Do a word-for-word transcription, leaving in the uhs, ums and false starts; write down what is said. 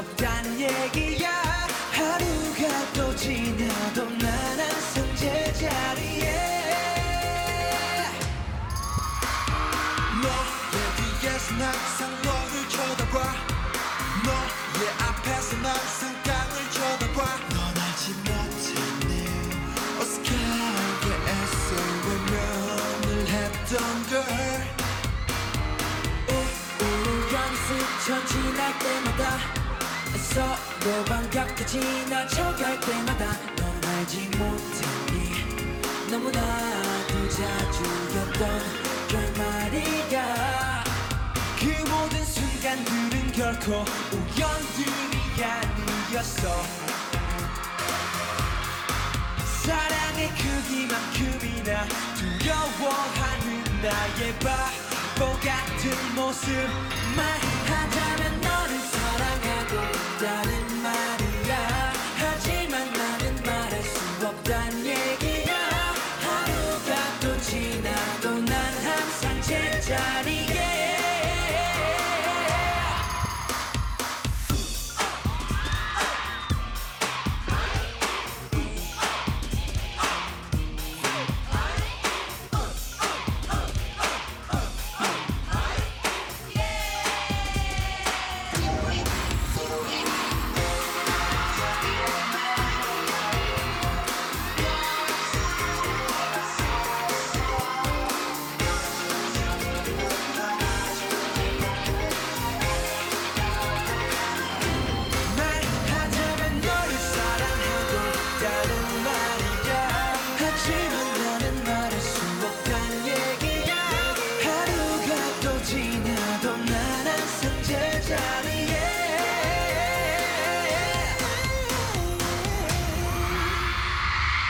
없단 얘기야. 하루가 또 지나도 난 항상 제자리에. 너의 뒤에서 난 항상 너를 쳐다봐. 너의 앞에서 난 항상 땅을 쳐다봐. 넌 알지 못했네 어색하게 애써 외면을 했던 걸. 우울한 스쳐 지날 때마다 서로 반갑게 지나쳐갈 때마다 넌 알지 못했니 너무나도 자주였던 결말이야. 그 모든 순간들은 결코 우연들이 아니었어. 사랑의 크기만큼이나 두려워하는 나의 바보 같은 모습. 말하자면 너를